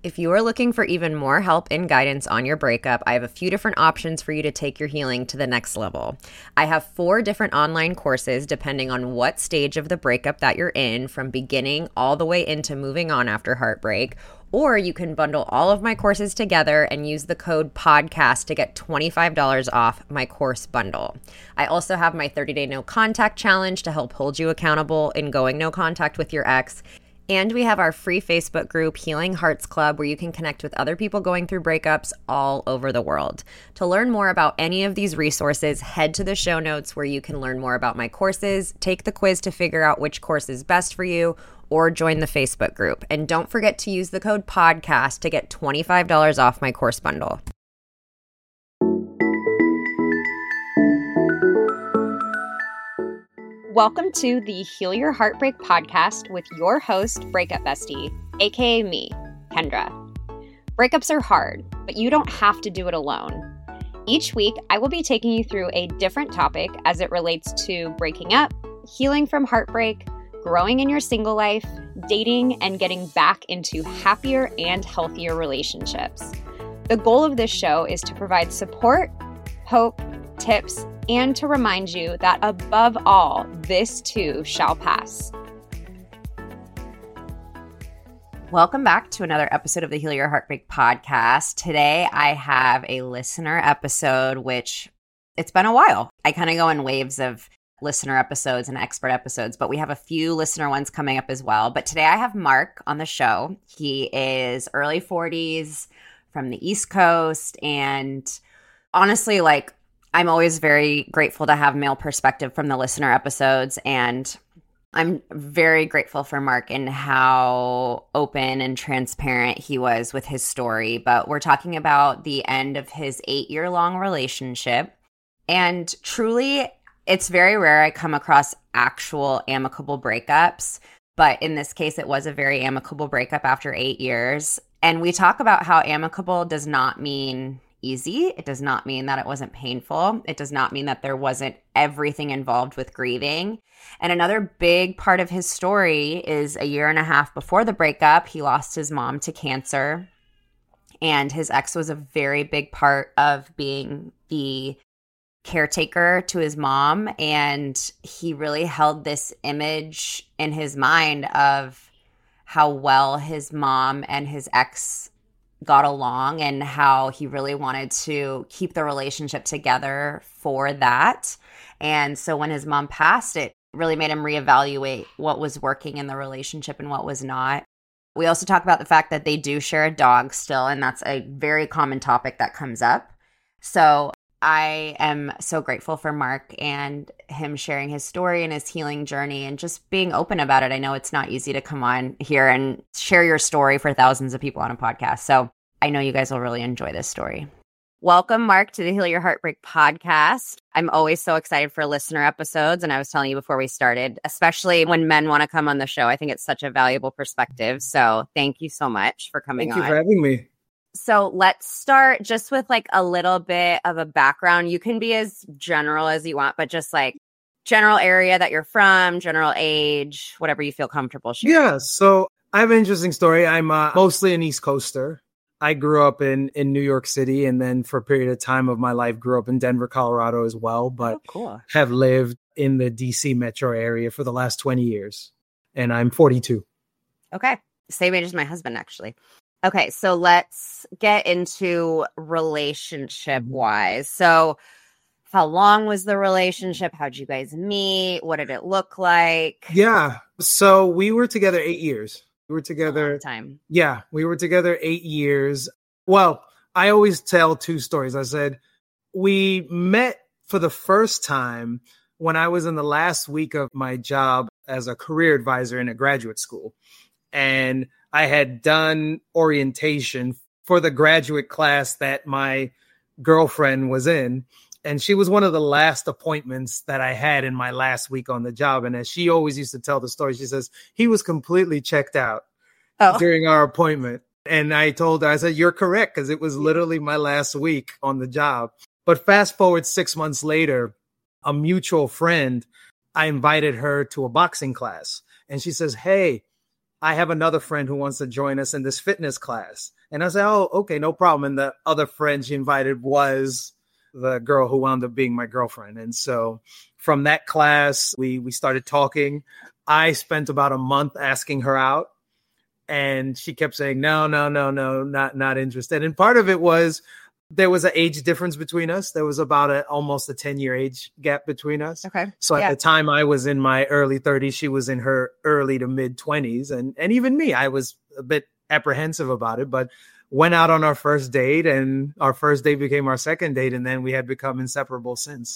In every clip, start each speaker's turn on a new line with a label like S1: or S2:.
S1: If you are looking for even more help and guidance on your breakup, I have a few different options for you to take your healing to the next level. I have 4 different online courses depending on what stage of the breakup that you're in, from beginning all the way into moving on after heartbreak. Or you can bundle all of my courses together and use the code PODCAST to get $25 off my course bundle. I also have my 30-day no contact challenge to help hold you accountable in going no contact with your ex. And we have our free Facebook group, Healing Hearts Club, where you can connect with other people going through breakups all over the world. To learn more about any of these resources, head to the show notes where you can learn more about my courses, take the quiz to figure out which course is best for you, or join the Facebook group. And don't forget to use the code PODCAST to get $25 off my course bundle. Welcome to the Heal Your Heartbreak podcast with your host, Breakup Bestie, aka me, Kendra. Breakups are hard, but you don't have to do it alone. Each week, I will be taking you through a different topic as it relates to breaking up, healing from heartbreak, growing in your single life, dating, and getting back into happier and healthier relationships. The goal of this show is to provide support, hope, tips, and to remind you that above all, this too shall pass. Welcome back to another episode of the Heal Your Heartbreak podcast. Today, I have a listener episode, which it's been a while. I kind of go in waves of listener episodes and expert episodes, but we have a few listener ones coming up as well. But today I have Mark on the show. He is early 40s from the East Coast. And honestly, I'm always very grateful to have male perspective from the listener episodes. And I'm very grateful for Mark and how open and transparent he was with his story. But we're talking about the end of his 8-year-long relationship. And truly, it's very rare I come across actual amicable breakups. But in this case, it was a very amicable breakup after 8 years. And we talk about how amicable does not mean easy. It does not mean that it wasn't painful. It does not mean that there wasn't everything involved with grieving. And another big part of his story is 1.5 years before the breakup, he lost his mom to cancer. And his ex was a very big part of being the caretaker to his mom. And he really held this image in his mind of how well his mom and his ex got along and how he really wanted to keep the relationship together for that. And so when his mom passed, it really made him reevaluate what was working in the relationship and what was not. We also talk about the fact that they do share a dog still, and that's a very common topic that comes up. So I am so grateful for Mark and him sharing his story and his healing journey and just being open about it. I know it's not easy to come on here and share your story for thousands of people on a podcast. So I know you guys will really enjoy this story. Welcome, Mark, to the Heal Your Heartbreak podcast. I'm always so excited for listener episodes. And I was telling you before we started, especially when men want to come on the show, I think it's such a valuable perspective. So thank you so much for coming on.
S2: Thank you for having me.
S1: So let's start just with a little bit of a background. You can be as general as you want, but just general area that you're from, general age, whatever you feel comfortable sharing.
S2: Yeah, so I have an interesting story. I'm mostly an East Coaster. I grew up in New York City, and then for a period of time of my life, grew up in Denver, Colorado as well, but
S1: cool.
S2: Have lived in the DC metro area for the last 20 years, and I'm 42.
S1: Okay. Same age as my husband, actually. Okay, so let's get into relationship-wise. So how long was the relationship? How'd you guys meet? What did it look like?
S2: Yeah, so we were together 8 years. We were together.
S1: Time.
S2: Yeah, we were together 8 years. Well, I always tell 2 stories. I said we met for the first time when I was in the last week of my job as a career advisor in a graduate school. And I had done orientation for the graduate class that my girlfriend was in. And she was one of the last appointments that I had in my last week on the job. And as she always used to tell the story, she says, he was completely checked out during our appointment. And I told her, I said, you're correct, because it was literally my last week on the job. But fast forward 6 months later, a mutual friend, I invited her to a boxing class. And she says, hey, I have another friend who wants to join us in this fitness class. And I said, oh, okay, no problem. And the other friend she invited was the girl who wound up being my girlfriend. And so from that class, we started talking. I spent about a month asking her out. And she kept saying, no, not interested. And part of it was there was an age difference between us. There was about almost a 10-year age gap between us.
S1: Okay.
S2: So at the time I was in my early 30s, she was in her early to mid 20s. And even me, I was a bit apprehensive about it, but went out on our first date, and our first date became our second date. And then we had become inseparable since.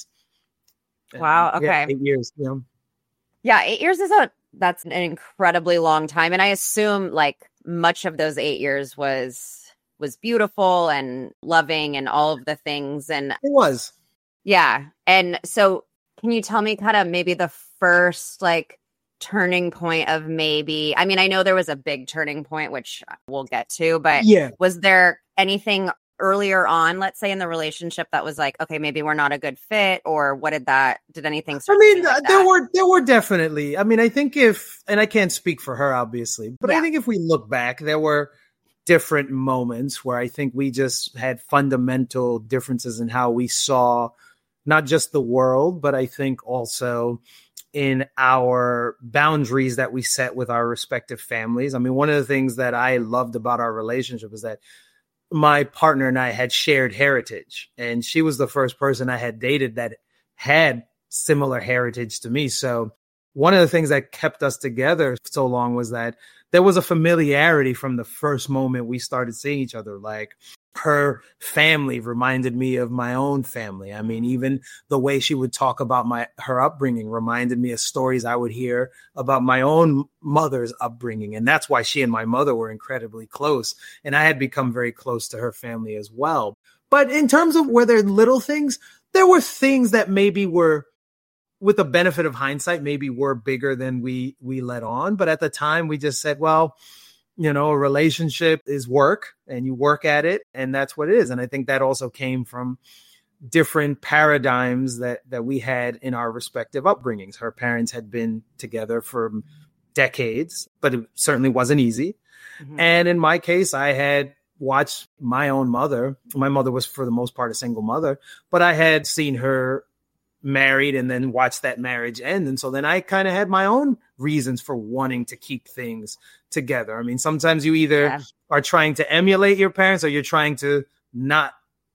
S1: Wow. Okay.
S2: Yeah, 8 years. Yeah.
S1: Yeah. 8 years that's an incredibly long time. And I assume like much of those 8 years was beautiful and loving and all of the things. And
S2: it was.
S1: Yeah. And so can you tell me kind of maybe the first like turning point of maybe, I mean, I know there was a big turning point, which we'll get to, but was there anything earlier on, let's say in the relationship, that was like, okay, maybe we're not a good fit, or what did anything start?
S2: I mean, there were definitely, I mean, I think and I can't speak for her obviously, but I think if we look back, there were different moments where I think we just had fundamental differences in how we saw not just the world, but I think also in our boundaries that we set with our respective families. I mean, one of the things that I loved about our relationship is that my partner and I had shared heritage, and she was the first person I had dated that had similar heritage to me. So one of the things that kept us together so long was that there was a familiarity from the first moment we started seeing each other. Like, her family reminded me of my own family. I mean, even the way she would talk about her upbringing reminded me of stories I would hear about my own mother's upbringing. And that's why she and my mother were incredibly close. And I had become very close to her family as well. But in terms of were there little things, there were things that maybe were, with the benefit of hindsight, maybe were bigger than we let on. But at the time we just said, well, you know, a relationship is work and you work at it, and that's what it is. And I think that also came from different paradigms that we had in our respective upbringings. Her parents had been together for decades, but it certainly wasn't easy. Mm-hmm. And in my case, I had watched my own mother. My mother was for the most part a single mother, but I had seen her married and then watched that marriage end. And so then I kind of had my own reasons for wanting to keep things together. I mean, sometimes you either are trying to emulate your parents or you're trying to not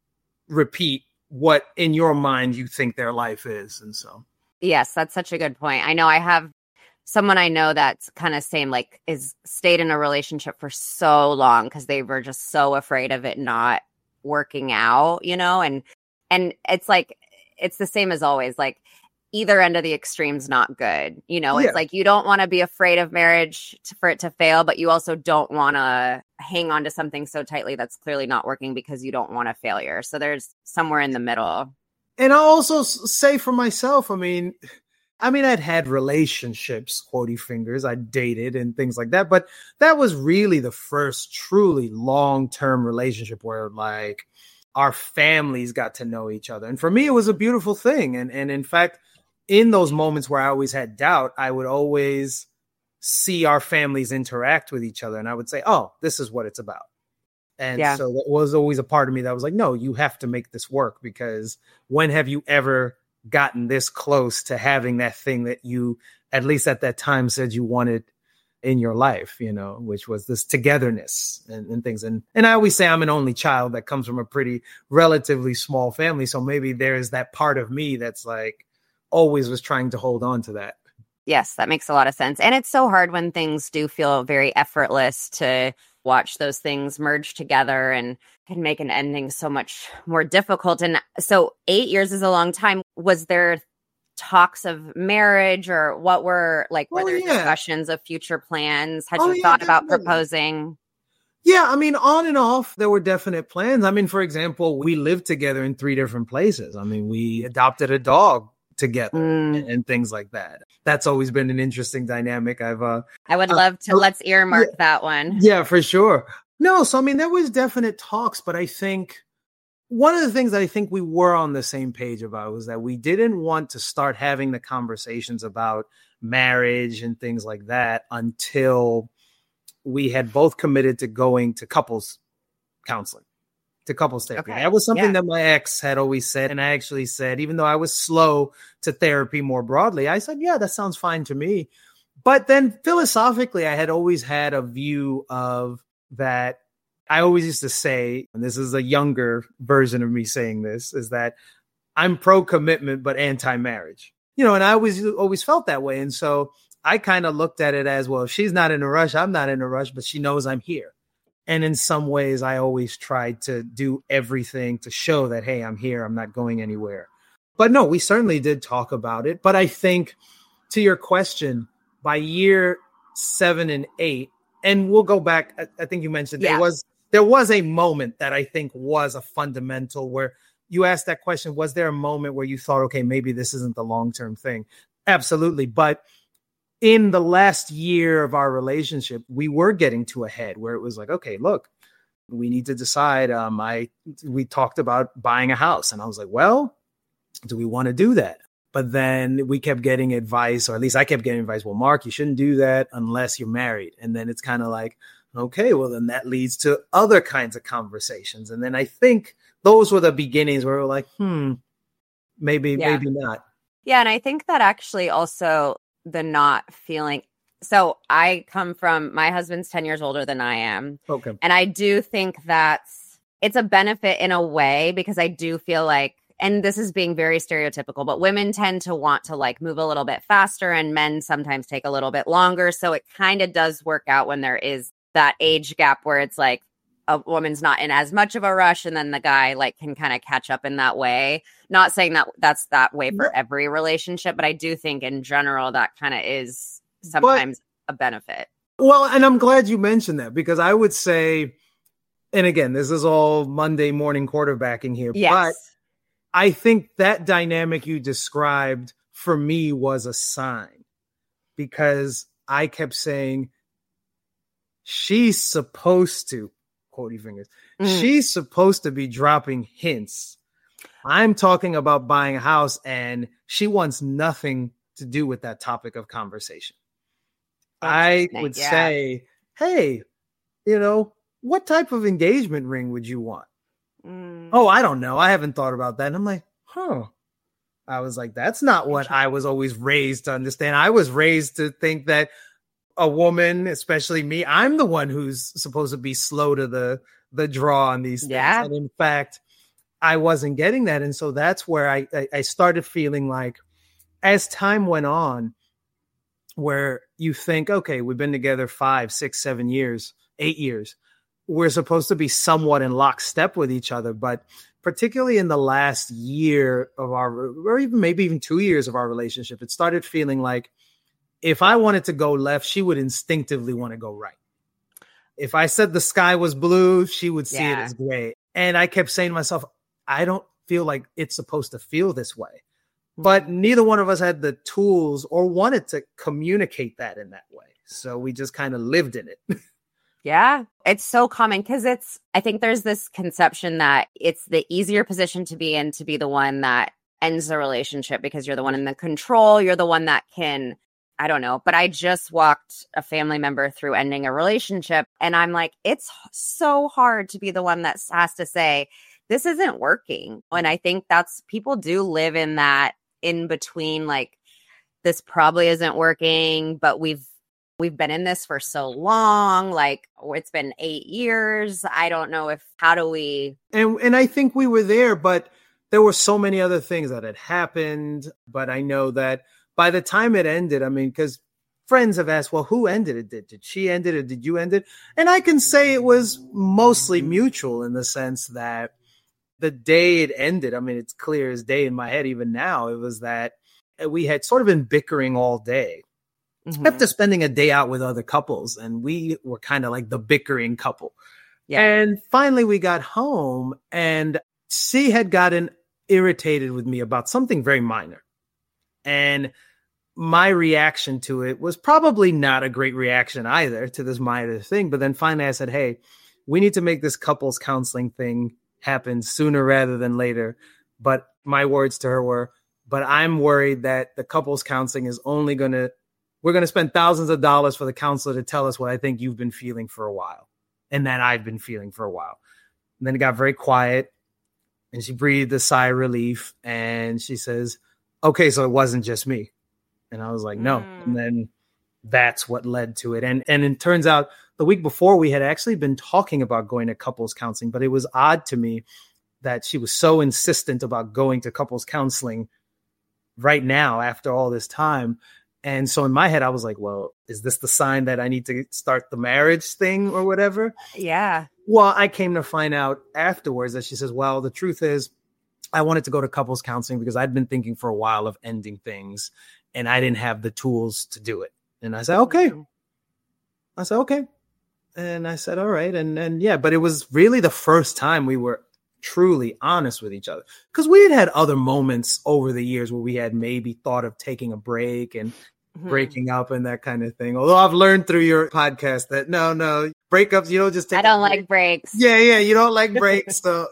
S2: repeat what in your mind you think their life is. And so.
S1: Yes, that's such a good point. I know I have someone I know that's kind of same, like is stayed in a relationship for so long because they were just so afraid of it not working out, you know, and it's like, it's the same as always, like either end of the extreme's not good. You know, it's like you don't want to be afraid of marriage for it to fail, but you also don't want to hang on to something so tightly that's clearly not working because you don't want a failure. So there's somewhere in the middle.
S2: And I'll also say for myself, I mean, I'd had relationships, quotey fingers, I dated and things like that, but that was really the first truly long-term relationship where like our families got to know each other. And for me, it was a beautiful thing. And in fact, in those moments where I always had doubt, I would always see our families interact with each other. And I would say, oh, this is what it's about. And so that was always a part of me that was like, no, you have to make this work, because when have you ever gotten this close to having that thing that you, at least at that time, said you wanted in your life, you know, which was this togetherness and things. And I always say I'm an only child that comes from a pretty relatively small family. So maybe there's that part of me that's like always was trying to hold on to that.
S1: Yes, that makes a lot of sense. And it's so hard when things do feel very effortless to watch those things merge together and can make an ending so much more difficult. And so 8 years is a long time. Was there talks of marriage, or what were were there discussions of future plans? Had you thought about proposing?
S2: Yeah, I mean, on and off, there were definite plans. I mean, for example, we lived together in 3 different places. I mean, we adopted a dog together and things like that. That's always been an interesting dynamic. I would
S1: love to, let's earmark that one.
S2: Yeah, for sure. No, so I mean, there was definite talks, but I think one of the things that I think we were on the same page about was that we didn't want to start having the conversations about marriage and things like that until we had both committed to going to couples counseling, to couples therapy.
S1: Okay.
S2: That was something
S1: Yeah.
S2: that my ex had always said. And I actually said, even though I was slow to therapy more broadly, I said, yeah, that sounds fine to me. But then philosophically, I had always had a view of that. I always used to say, and this is a younger version of me saying this, is that I'm pro-commitment, but anti-marriage. You know, and I always felt that way. And so I kind of looked at it as, well, if she's not in a rush, I'm not in a rush, but she knows I'm here. And in some ways, I always tried to do everything to show that, hey, I'm here. I'm not going anywhere. But no, we certainly did talk about it. But I think, to your question, by year 7 and 8, and we'll go back, I think you mentioned there was a moment that I think was a fundamental, where you asked that question, was there a moment where you thought, okay, maybe this isn't the long-term thing? Absolutely. But in the last year of our relationship, we were getting to a head where it was like, okay, look, we need to decide. We talked about buying a house, and I was like, well, do we want to do that? But then we kept getting advice, or at least I kept getting advice. Well, Mark, you shouldn't do that unless you're married. And then it's kind of like, okay, well, then that leads to other kinds of conversations. And then I think those were the beginnings where we're like, maybe not.
S1: Yeah. And I think that actually also the not feeling. So I come from, my husband's 10 years older than I am.
S2: Okay.
S1: And I do think it's a benefit in a way, because I do feel like, and this is being very stereotypical, but women tend to want to like move a little bit faster, and men sometimes take a little bit longer. So it kind of does work out when there is that age gap where it's like a woman's not in as much of a rush, and then the guy like can kind of catch up in that way. Not saying that that's that way for every relationship, but I do think in general that kind of is sometimes a benefit.
S2: Well, and I'm glad you mentioned that, because I would say, and again, this is all Monday morning quarterbacking here, but I think that dynamic you described for me was a sign, because I kept saying, she's supposed to, quotey fingers, she's supposed to be dropping hints. I'm talking about buying a house, and she wants nothing to do with that topic of conversation. I would say, hey, what type of engagement ring would you want? Oh, I don't know. I haven't thought about that. And I'm like, I was like, that's not what I was always raised to understand. I was raised to think that a woman, especially me, I'm the one who's supposed to be slow to the draw on these things. And in fact, I wasn't getting that. And so that's where I started feeling like, as time went on, where you think, okay, we've been together 5, 6, 7 years, 8 years. We're supposed to be somewhat in lockstep with each other. But particularly in the last year of or even maybe even 2 years of our relationship, it started feeling like if I wanted to go left, she would instinctively want to go right. If I said the sky was blue, she would see it as gray. And I kept saying to myself, I don't feel like it's supposed to feel this way. But neither one of us had the tools or wanted to communicate that in that way. So we just kind of lived in it.
S1: Yeah, it's so common, because I think there's this conception that it's the easier position to be in, to be the one that ends the relationship, because you're the one in the control. You're the one that can, I don't know. But I just walked a family member through ending a relationship, and I'm like, it's so hard to be the one that has to say, this isn't working. And I think people do live in that in between, like, this probably isn't working, but we've been in this for so long, like it's been 8 years. I don't know how do we? And
S2: I think we were there, but there were so many other things that had happened. But I know that by the time it ended, I mean, because friends have asked, well, who ended it? Did she end it, or did you end it? And I can say it was mostly mutual, in the sense that the day it ended, I mean, it's clear as day in my head, even now, it was that we had sort of been bickering all day. After spending a day out with other couples, and we were kind of like the bickering couple. Yeah. And finally we got home, and she had gotten irritated with me about something very minor. And my reaction to it was probably not a great reaction either, to this minor thing. But then finally I said, hey, we need to make this couples counseling thing happen sooner rather than later. But my words to her were, but I'm worried that the couples counseling is only going to we're going to spend thousands of dollars for the counselor to tell us what I think you've been feeling for a while. And that I've been feeling for a while. And then it got very quiet and she breathed a sigh of relief and she says, okay, so it wasn't just me. And I was like, no. And then that's what led to it. And it turns out the week before we had actually been talking about going to couples counseling, but it was odd to me that she was so insistent about going to couples counseling right now after all this time. And so in my head, I was like, well, is this the sign that I need to start the marriage thing or whatever?
S1: Yeah.
S2: Well, I came to find out afterwards that she says, well, the truth is I wanted to go to couples counseling because I'd been thinking for a while of ending things and I didn't have the tools to do it. And I said, okay. And I said, all right. And yeah, but it was really the first time we were truly honest with each other, because we had other moments over the years where we had maybe thought of taking a break and breaking up and that kind of thing. Although I've learned through your podcast that no breakups, you don't just take.
S1: I don't like breaks.
S2: Yeah, you don't like breaks. So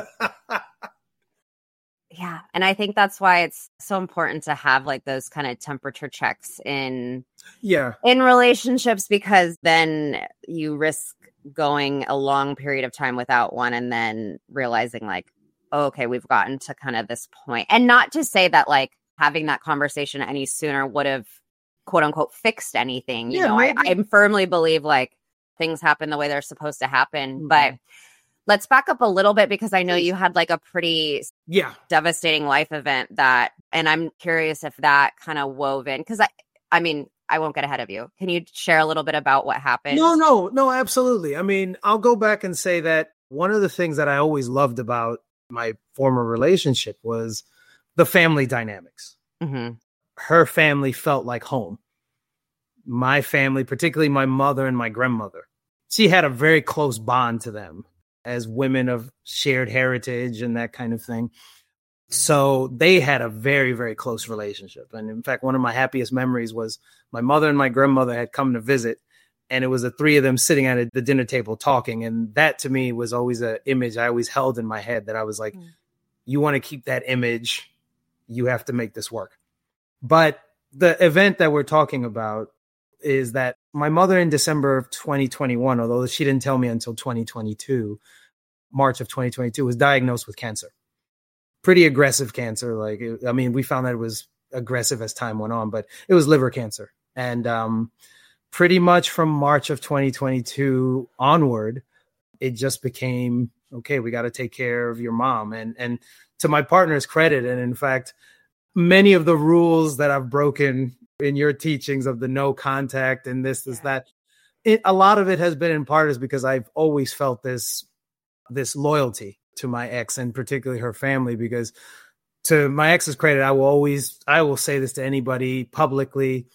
S1: yeah, and I think that's why it's so important to have like those kind of temperature checks in relationships, because then you risk going a long period of time without one and then realizing like, oh, okay, we've gotten to kind of this point. And not to say that like having that conversation any sooner would have quote unquote fixed anything. You know, I firmly believe like things happen the way they're supposed to happen. But let's back up a little bit, because I know you had like a pretty devastating life event that, and I'm curious if that kind of wove in, because I mean, I won't get ahead of you. Can you share a little bit about what happened?
S2: No, absolutely. I mean, I'll go back and say that one of the things that I always loved about my former relationship was the family dynamics. Mm-hmm. Her family felt like home. My family, particularly my mother and my grandmother, she had a very close bond to them as women of shared heritage and that kind of thing. So they had a very, very close relationship. And in fact, one of my happiest memories was my mother and my grandmother had come to visit, and it was the three of them sitting at the dinner table talking. And that to me was always an image I always held in my head, that I was like, you want to keep that image, you have to make this work. But the event that we're talking about is that my mother in December of 2021, although she didn't tell me until 2022, March of 2022, was diagnosed with cancer. Pretty aggressive cancer. We found that it was aggressive as time went on, but it was liver cancer. And pretty much from March of 2022 onward, it just became, okay, we got to take care of your mom. And to my partner's credit, and in fact, many of the rules that I've broken in your teachings of the no contact and this, that, a lot of it has been in part is because I've always felt this loyalty to my ex, and particularly her family, because to my ex's credit, I will say this to anybody publicly.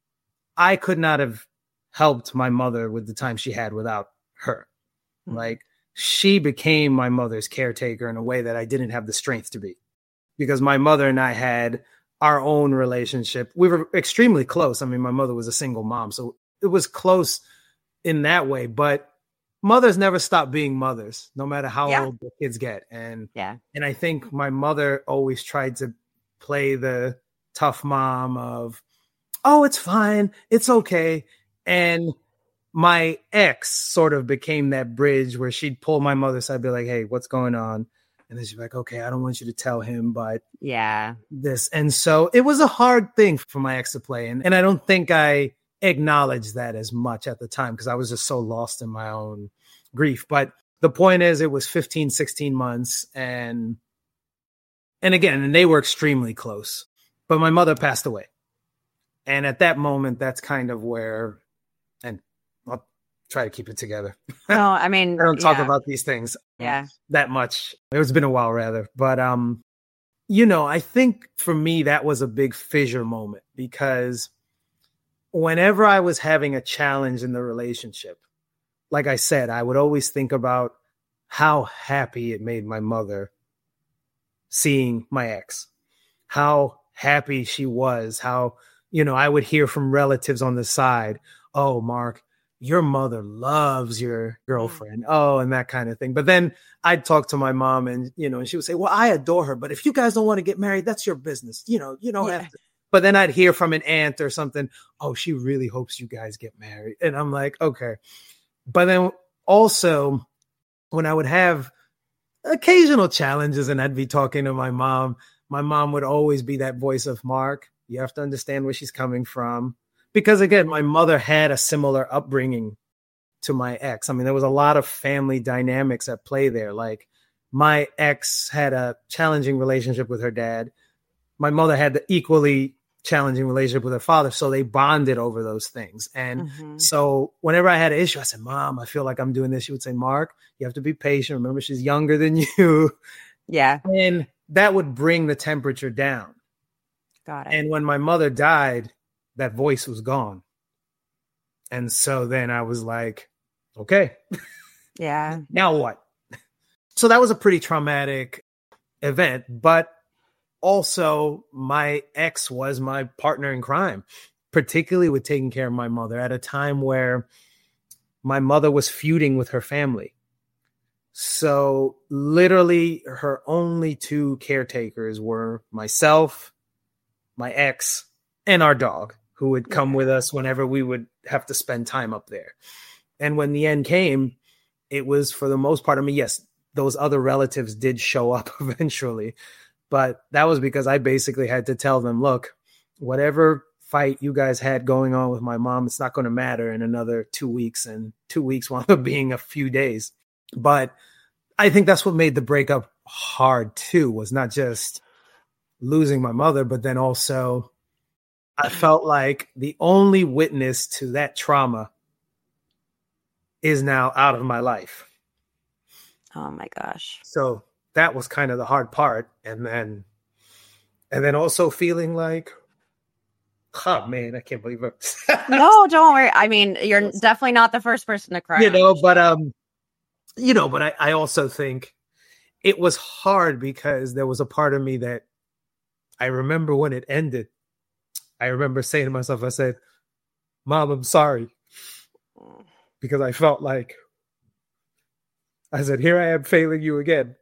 S2: I could not have helped my mother with the time she had without her. Mm-hmm. Like, she became my mother's caretaker in a way that I didn't have the strength to be, because my mother and I had our own relationship. We were extremely close. I mean, my mother was a single mom, so it was close in that way, but mothers never stop being mothers, no matter how old the kids get. And I think my mother always tried to play the tough mom of, oh, it's fine, it's okay. And my ex sort of became that bridge where she'd pull my mother aside, be like, hey, what's going on? And then she'd be like, okay, I don't want you to tell him, but this. And so it was a hard thing for my ex to play. And I don't think I acknowledged that as much at the time, because I was just so lost in my own grief. But the point is, it was 15, 16 months. And they were extremely close, but my mother passed away. And at that moment, that's kind of where, and I'll try to keep it together.
S1: No, I mean,
S2: I don't talk about these things that much. It's been a while rather, but, I think for me, that was a big fissure moment, because whenever I was having a challenge in the relationship, like I said, I would always think about how happy it made my mother seeing my ex, how happy she was, how, I would hear from relatives on the side, oh, Mark, your mother loves your girlfriend. Oh, and that kind of thing. But then I'd talk to my mom and, and she would say, well, I adore her, but if you guys don't want to get married, that's your business. You don't have to. But then I'd hear from an aunt or something, oh, she really hopes you guys get married. And I'm like, okay. But then also when I would have occasional challenges and I'd be talking to my mom would always be that voice of, Mark, you have to understand where she's coming from. Because again, my mother had a similar upbringing to my ex. I mean, there was a lot of family dynamics at play there. Like my ex had a challenging relationship with her dad. My mother had the equally challenging relationship with her father. So they bonded over those things. And so whenever I had an issue, I said, Mom, I feel like I'm doing this. She would say, Mark, you have to be patient. Remember, she's younger than you.
S1: Yeah.
S2: And that would bring the temperature down.
S1: Got it.
S2: And when my mother died, that voice was gone. And so then I was like, okay.
S1: Yeah.
S2: Now what? So that was a pretty traumatic event, but also my ex was my partner in crime, particularly with taking care of my mother at a time where my mother was feuding with her family. So literally her only two caretakers were myself, my ex, and our dog, who would come with us whenever we would have to spend time up there. And when the end came, it was for the most part, I mean, yes, those other relatives did show up eventually, but that was because I basically had to tell them, look, whatever fight you guys had going on with my mom, it's not going to matter in another 2 weeks, and 2 weeks wound up being a few days. But I think that's what made the breakup hard too, was not just losing my mother, but then also I felt like the only witness to that trauma is now out of my life.
S1: Oh my gosh.
S2: So that was kind of the hard part. And then also feeling like, oh man, I can't believe it.
S1: No, don't worry. I mean, you're definitely not the first person to cry.
S2: But I also think it was hard because there was a part of me that I remember when it ended. I remember saying to myself, I said, Mom, I'm sorry. Because I felt like, I said, here I am failing you again.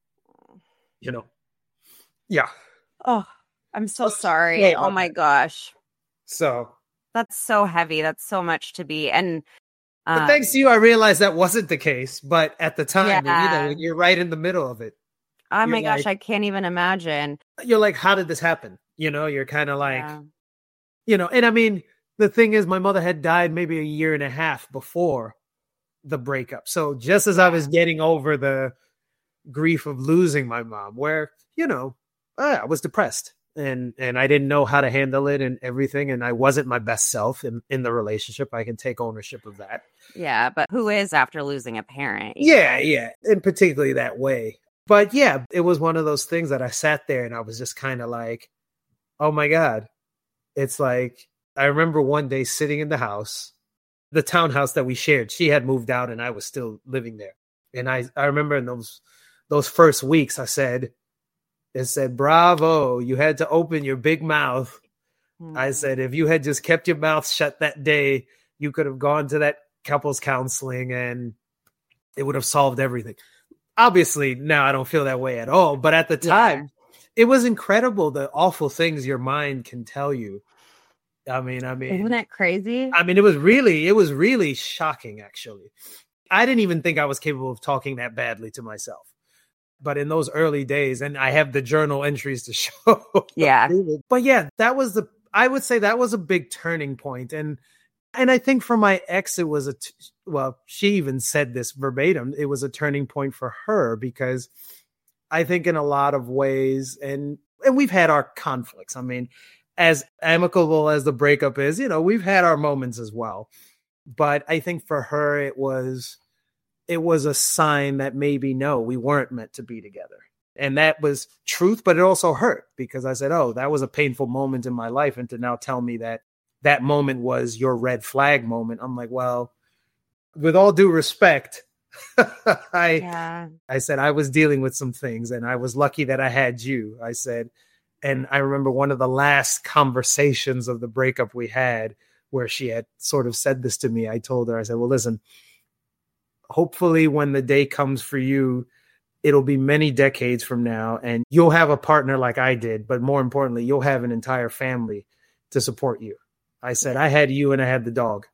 S2: Yeah.
S1: Oh, I'm so sorry. Oh my gosh.
S2: So.
S1: That's so heavy. That's so much to be. And
S2: but thanks to you, I realized that wasn't the case. But at the time, you're right in the middle of it.
S1: Oh my gosh, I can't even imagine.
S2: You're like, how did this happen? You're kind of like, and I mean, the thing is, my mother had died maybe a year and a half before the breakup. So just as I was getting over the grief of losing my mom, where, I was depressed and I didn't know how to handle it and everything. And I wasn't my best self in the relationship. I can take ownership of that.
S1: Yeah. But who is after losing a parent?
S2: Yeah. And particularly that way. But yeah, it was one of those things that I sat there and I was just kind of like, oh my God. It's like, I remember one day sitting in the house, the townhouse that we shared. She had moved out and I was still living there. And I remember in those first weeks, it said, bravo, you had to open your big mouth. I said, if you had just kept your mouth shut that day, you could have gone to that couples counseling and it would have solved everything. Obviously, now I don't feel that way at all. But at the time, it was incredible, the awful things your mind can tell you. I mean,
S1: isn't it crazy?
S2: I mean, it was really shocking, actually. I didn't even think I was capable of talking that badly to myself. But in those early days, and I have the journal entries to show.
S1: Yeah.
S2: But yeah, I would say that was a big turning point. And I think for my ex, it was she even said this verbatim. It was a turning point for her because I think in a lot of ways, and we've had our conflicts. I mean, as amicable as the breakup is, we've had our moments as well. But I think for her, it was a sign that maybe, no, we weren't meant to be together. And that was truth, but it also hurt because I said, oh, that was a painful moment in my life. And to now tell me that moment was your red flag moment. I'm like, well, with all due respect, I said, I was dealing with some things and I was lucky that I had you. I said, and I remember one of the last conversations of the breakup we had where she had sort of said this to me. I told her, I said, well, listen, hopefully when the day comes for you it'll be many decades from now and you'll have a partner like I did, but more importantly, you'll have an entire family to support you. I said, I had you and I had the dog,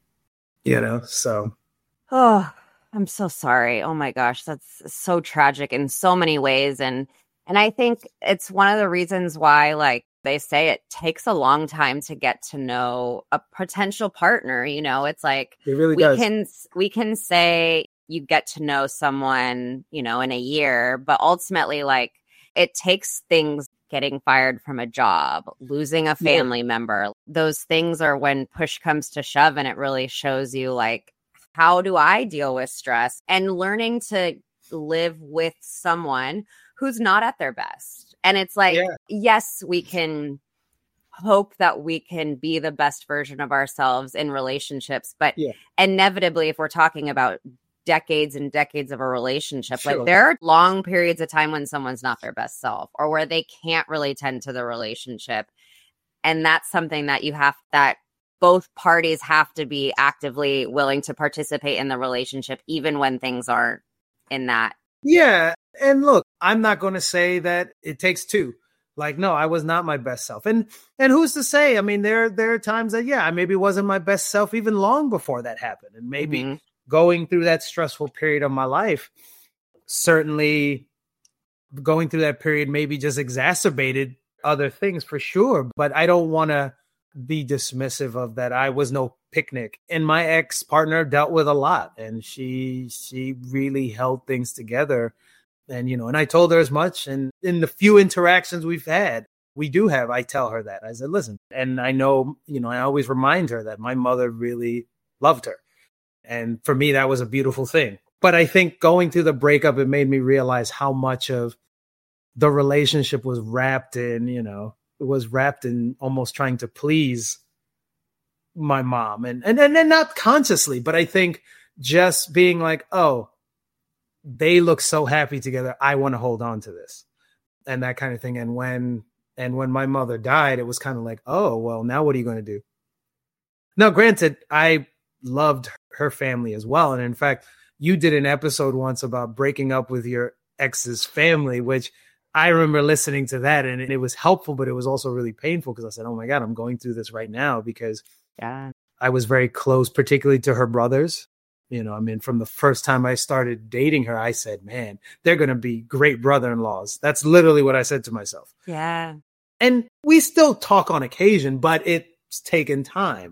S2: so.
S1: Oh, I'm so sorry. Oh my gosh, that's so tragic in so many ways. And I think it's one of the reasons why, like they say, it takes a long time to get to know a potential partner. It's like
S2: it really
S1: we can say you get to know someone, in a year, but ultimately, like, it takes things, getting fired from a job, losing a family member. Those things are when push comes to shove, and it really shows you, like, how do I deal with stress, and learning to live with someone who's not at their best. And it's like, yes, we can hope that we can be the best version of ourselves in relationships, but inevitably, if we're talking about decades and decades of a relationship, like, there are long periods of time when someone's not their best self, or where they can't really tend to the relationship. And that's something that both parties have to be actively willing to participate in the relationship, even when things aren't in that.
S2: Yeah. And look, I'm not going to say that it takes two. Like, no, I was not my best self. And who's to say? I mean, there are times that, I maybe wasn't my best self even long before that happened. And maybe going through that stressful period of my life, certainly going through that period maybe just exacerbated other things for sure. But I don't want to be dismissive of that. I was no picnic. And my ex-partner dealt with a lot. And she really held things together. And, and I told her as much. And in the few interactions we've had, I tell her that. I said, listen, and I know, I always remind her that my mother really loved her. And for me, that was a beautiful thing. But I think going through the breakup, it made me realize how much of the relationship was wrapped in, almost trying to please my mom. And not consciously, but I think just being like, oh, they look so happy together, I want to hold on to this, and that kind of thing. And when my mother died, it was kind of like, oh, well, now what are you going to do? Now, granted, I loved her family as well. And in fact, you did an episode once about breaking up with your ex's family, which I remember listening to that, and it was helpful, but it was also really painful because I said, oh my God, I'm going through this right now, because I was very close, particularly to her brothers. From the first time I started dating her, I said, man, they're going to be great brother-in-laws. That's literally what I said to myself.
S1: Yeah.
S2: And we still talk on occasion, but it's taken time,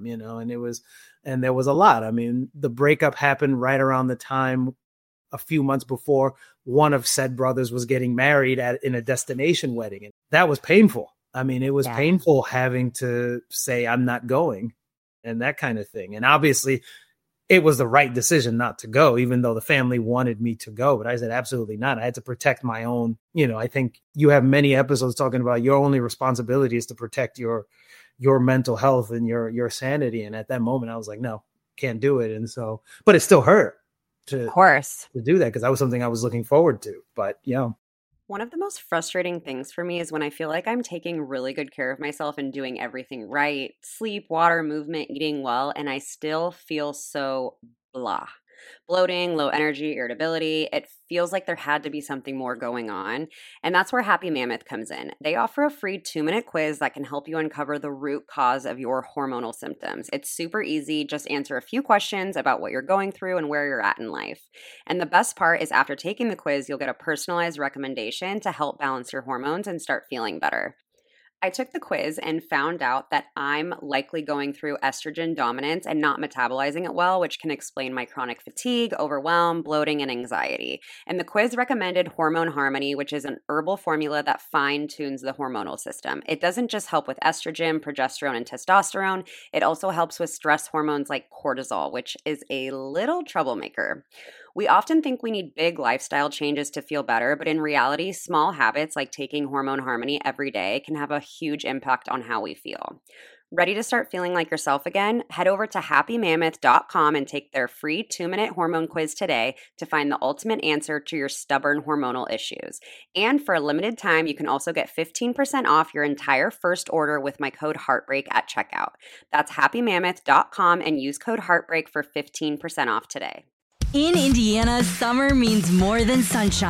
S2: and there was a lot. I mean, the breakup happened right around the time, a few months before, one of said brothers was getting married in a destination wedding. And that was painful. I mean, it was painful having to say, I'm not going, and that kind of thing. And obviously, it was the right decision not to go, even though the family wanted me to go. But I said, absolutely not. I had to protect my own. I think you have many episodes talking about your only responsibility is to protect your mental health and your sanity. And at that moment, I was like, no, can't do it. And so, but it still hurt to do that, because that was something I was looking forward to. But
S3: One of the most frustrating things for me is when I feel like I'm taking really good care of myself and doing everything right, sleep, water, movement, eating well, and I still feel so blah. Bloating, low energy, irritability. It feels like there had to be something more going on. And that's where Happy Mammoth comes in. They offer a free 2-minute quiz that can help you uncover the root cause of your hormonal symptoms. It's super easy. Just answer a few questions about what you're going through and where you're at in life. And the best part is, after taking the quiz, you'll get a personalized recommendation to help balance your hormones and start feeling better. I took the quiz and found out that I'm likely going through estrogen dominance and not metabolizing it well, which can explain my chronic fatigue, overwhelm, bloating, and anxiety. And the quiz recommended Hormone Harmony, which is an herbal formula that fine-tunes the hormonal system. It doesn't just help with estrogen, progesterone, and testosterone. It also helps with stress hormones like cortisol, which is a little troublemaker. We often think we need big lifestyle changes to feel better, but in reality, small habits like taking Hormone Harmony every day can have a huge impact on how we feel. Ready to start feeling like yourself again? Head over to happymammoth.com and take their free 2-minute hormone quiz today to find the ultimate answer to your stubborn hormonal issues. And for a limited time, you can also get 15% off your entire first order with my code Heartbreak at checkout. That's happymammoth.com and use code Heartbreak for 15% off today.
S4: In Indiana, summer means more than sunshine.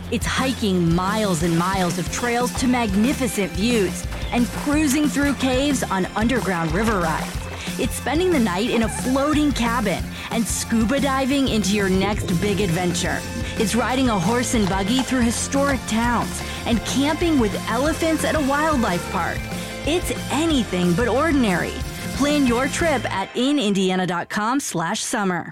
S4: It's hiking miles and miles of trails to magnificent views and cruising through caves on underground river rides. It's spending the night in a floating cabin and scuba diving into your next big adventure. It's riding a horse and buggy through historic towns and camping with elephants at a wildlife park. It's anything but ordinary. Plan your trip at inindiana.com/summer.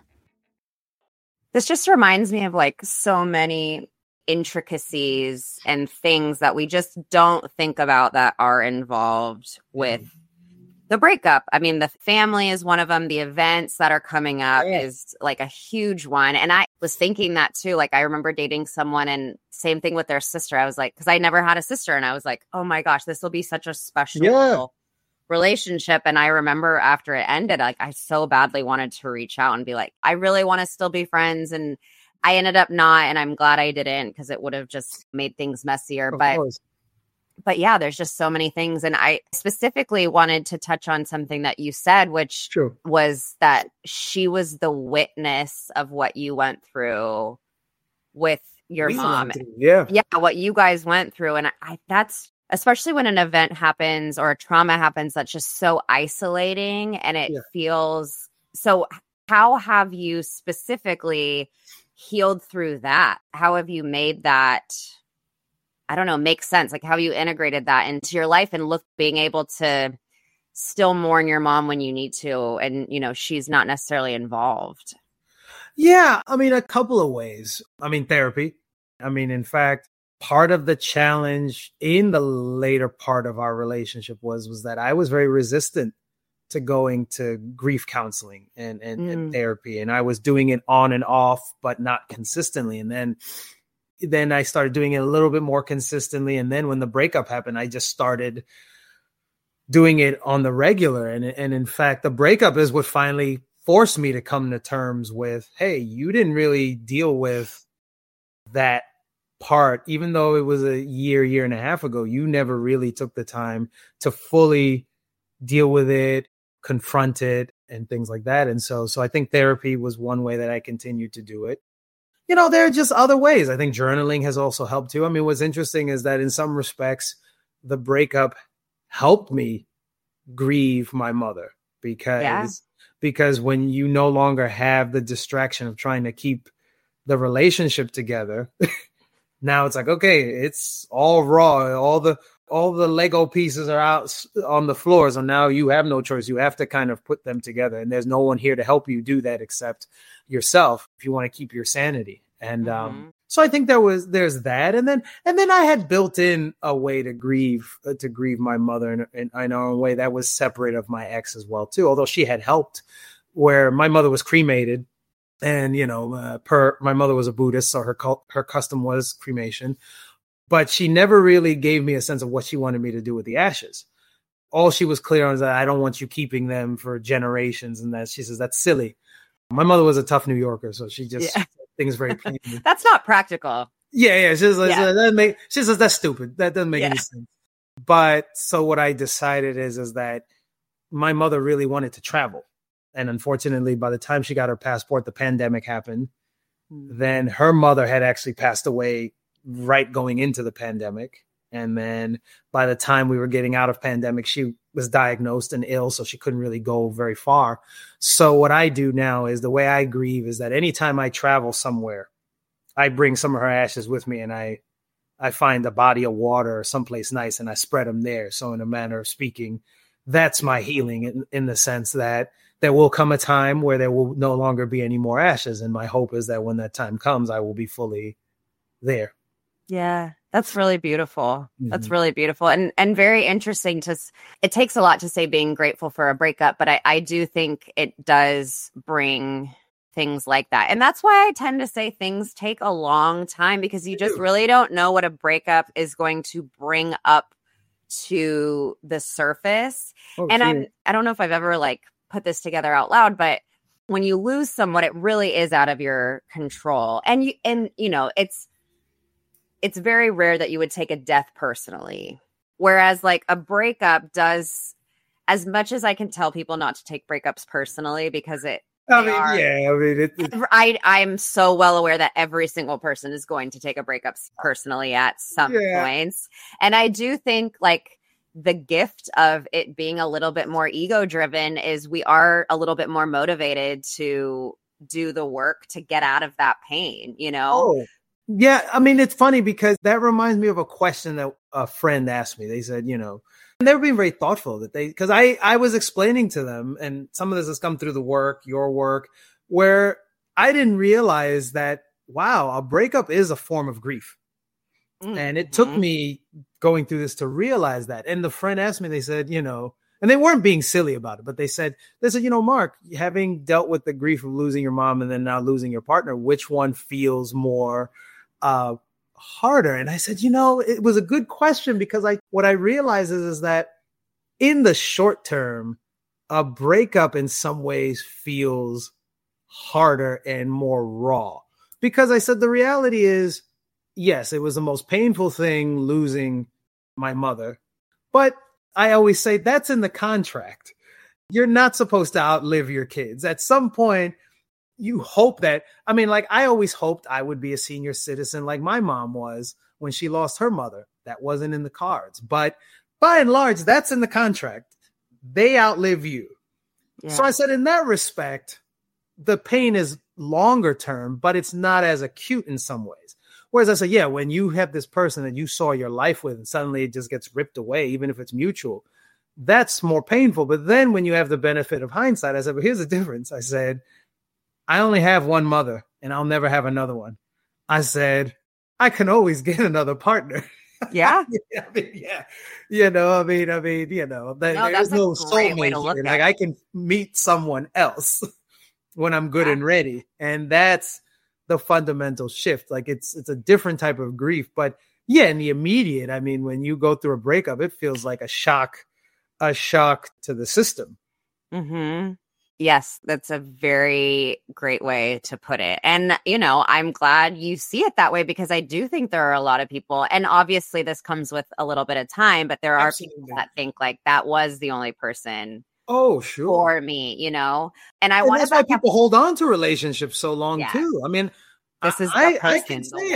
S1: This just reminds me of like so many intricacies and things that we just don't think about that are involved with the breakup. I mean, the family is one of them. The events that are coming up is like a huge one. And I was thinking that too. Like, I remember dating someone and same thing with their sister. I was like, because I never had a sister. And I was like, oh my gosh, this will be such a special relationship. And I remember after it ended, like, I so badly wanted to reach out and be like, I really want to still be friends. And I ended up not. And I'm glad I didn't, because it would have just made things messier. But yeah, there's just so many things. And I specifically wanted to touch on something that you said, which was that she was the witness of what you went through with your mom.
S2: Yeah,
S1: what you guys went through. And that's, especially when an event happens or a trauma happens, that's just so isolating and it feels so. How have you specifically healed through that? How have you made that, I don't know, make sense? Like, how have you integrated that into your life and being able to still mourn your mom when you need to, and, you know, she's not necessarily involved?
S2: Yeah, I mean, a couple of ways. I mean, therapy. I mean, in fact, part of the challenge in the later part of our relationship was that I was very resistant to going to grief counseling and therapy. And I was doing it on and off, but not consistently. And then I started doing it a little bit more consistently. And then when the breakup happened, I just started doing it on the regular. And in fact, the breakup is what finally forced me to come to terms with, hey, you didn't really deal with that part, even though it was a year and a half ago. You never really took the time to fully deal with it, confront it, and things like that. And so I think therapy was one way that I continued to do it. You know, there are just other ways. I think journaling has also helped too. I mean, what's interesting is that in some respects, the breakup helped me grieve my mother because when you no longer have the distraction of trying to keep the relationship together, now it's like, okay, it's all raw. All the Lego pieces are out on the floor. So now you have no choice. You have to kind of put them together. And there's no one here to help you do that except yourself if you want to keep your sanity. And so I think there's that. And then I had built in a way to grieve my mother in our own way that was separate of my ex as well, too. Although she had helped, where my mother was cremated. And, you know, my mother was a Buddhist, so her custom was cremation. But she never really gave me a sense of what she wanted me to do with the ashes. All she was clear on is that I don't want you keeping them for generations. And that she says, that's silly. My mother was a tough New Yorker, so she just said things very plainly.
S1: That's not practical.
S2: Yeah. She says, that's stupid. That doesn't make any sense. But so what I decided is that my mother really wanted to travel. And unfortunately, by the time she got her passport, the pandemic happened. Then her mother had actually passed away right going into the pandemic. And then by the time we were getting out of pandemic, she was diagnosed and ill, so she couldn't really go very far. So what I do now is the way I grieve is that anytime I travel somewhere, I bring some of her ashes with me and I find a body of water or someplace nice and I spread them there. So in a manner of speaking, that's my healing in the sense that there will come a time where there will no longer be any more ashes. And my hope is that when that time comes, I will be fully there.
S1: Yeah, that's really beautiful. That's really beautiful and very interesting. It takes a lot to say being grateful for a breakup, but I do think it does bring things like that. And that's why I tend to say things take a long time, because you just really don't know what a breakup is going to bring up to the surface. And I don't know if I've ever put this together out loud, but when you lose someone, it really is out of your control. And you know, it's very rare that you would take a death personally. Whereas a breakup does, as much as I can tell people not to take breakups personally because
S2: I mean, yeah, I mean,
S1: I'm so well aware that every single person is going to take a breakup personally at some points. And I do think like the gift of it being a little bit more ego driven is we are a little bit more motivated to do the work to get out of that pain, you know?
S2: Oh, yeah. I mean, it's funny because that reminds me of a question that a friend asked me. They said, you know, and they were being very thoughtful because I was explaining to them, and some of this has come through the work, your work, where I didn't realize that, wow, a breakup is a form of grief. Mm-hmm. And it took me going through this to realize that. And the friend asked me, they said, you know, and they weren't being silly about it, but they said, you know, Mark, having dealt with the grief of losing your mom and then now losing your partner, which one feels more harder? And I said, you know, it was a good question because what I realized is that in the short term, a breakup in some ways feels harder and more raw, because I said the reality is, yes, it was the most painful thing losing my mother, but I always say that's in the contract. You're not supposed to outlive your kids. At some point, you hope that, I mean, like I always hoped I would be a senior citizen like my mom was when she lost her mother. That wasn't in the cards, but by and large, that's in the contract. They outlive you. Yeah. So I said, in that respect, the pain is longer term, but it's not as acute in some ways. Whereas I said, yeah, when you have this person that you saw your life with and suddenly it just gets ripped away, even if it's mutual, that's more painful. But then when you have the benefit of hindsight, I said, but here's the difference. I said, I only have one mother and I'll never have another one. I said, I can always get another partner.
S1: Yeah.
S2: I mean, yeah. You know, I mean, you know, there's no soulmate here. Like I can meet someone else when I'm good and ready. And that's the fundamental shift. Like it's a different type of grief, but yeah, in the immediate, I mean, when you go through a breakup, it feels like a shock to the system.
S1: Mm-hmm. Yes, that's a very great way to put it. And, you know, I'm glad you see it that way because I do think there are a lot of people, and obviously this comes with a little bit of time, but there are people that think like that was the only person for me, you know? And
S2: that's why people hold on to relationships so long too. I mean,
S1: this is
S2: I can say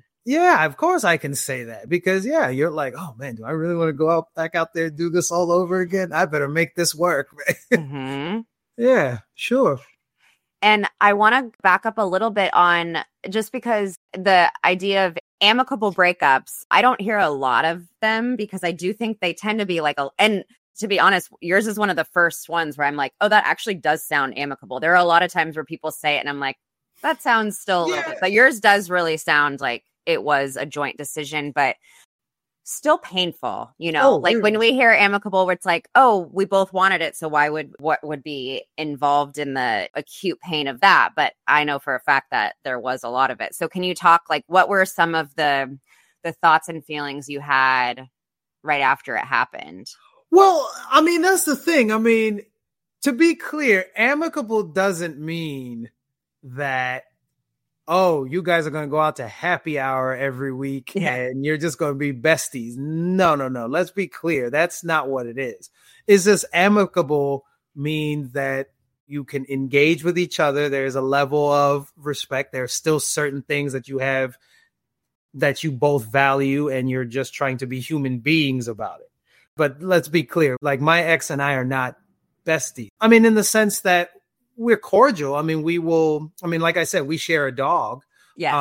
S2: of course I can say that because you're like, oh man, do I really want to go back out there and do this all over again? I better make this work.
S1: Mm-hmm.
S2: Yeah, sure.
S1: And I want to back up a little bit on just because the idea of amicable breakups, I don't hear a lot of them because I do think they tend to be like and to be honest, yours is one of the first ones where I'm like, oh, that actually does sound amicable. There are a lot of times where people say it and I'm like, that sounds still a little bit, but yours does really sound like it was a joint decision, but still painful, you know, when we hear amicable, where it's like, oh, we both wanted it. So what would be involved in the acute pain of that? But I know for a fact that there was a lot of it. So can you talk, like, what were some of the thoughts and feelings you had right after it happened?
S2: Well, I mean, that's the thing. I mean, to be clear, amicable doesn't mean that, oh, you guys are going to go out to happy hour every week and you're just going to be besties. No. Let's be clear. That's not what it is. Is this amicable means that you can engage with each other. There's a level of respect. There are still certain things that you have that you both value and you're just trying to be human beings about it. But let's be clear. Like my ex and I are not besties. I mean, in the sense that we're cordial. I mean, like I said, we share a dog.
S1: Yes.